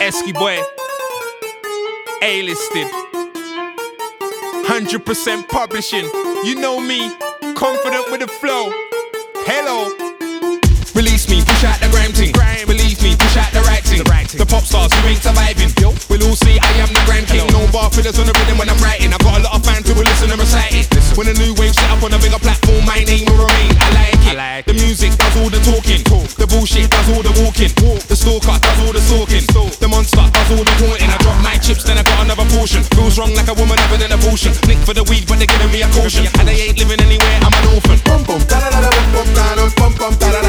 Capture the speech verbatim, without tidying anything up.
Esky boy, A-listed, one hundred percent publishing. You know me, confident with the flow. Hello. Release me, push out the grime thing. Believe me, push out the right thing. The, right thing. The pop stars who ain't surviving. Yo. We'll all see I am the grime king. Hello. No bar fillers on the rhythm when I'm writing. I've got a lot of fans who will listen and recite it. Listen. When a new wave set up on a bigger platform, my name will remain. I like it. I like the music does all the talking. Talk. The bullshit does all the walking. Walk. The stalker does all the stalking. Stalk. The monster does all the haunting. I drop my chips, then I got another portion. Feels wrong like a woman having an abortion. Nick for the weed, but they're giving me a caution. And they ain't living anywhere, I'm an orphan. Bum bum da da da da bum bum da da bum bum da da da.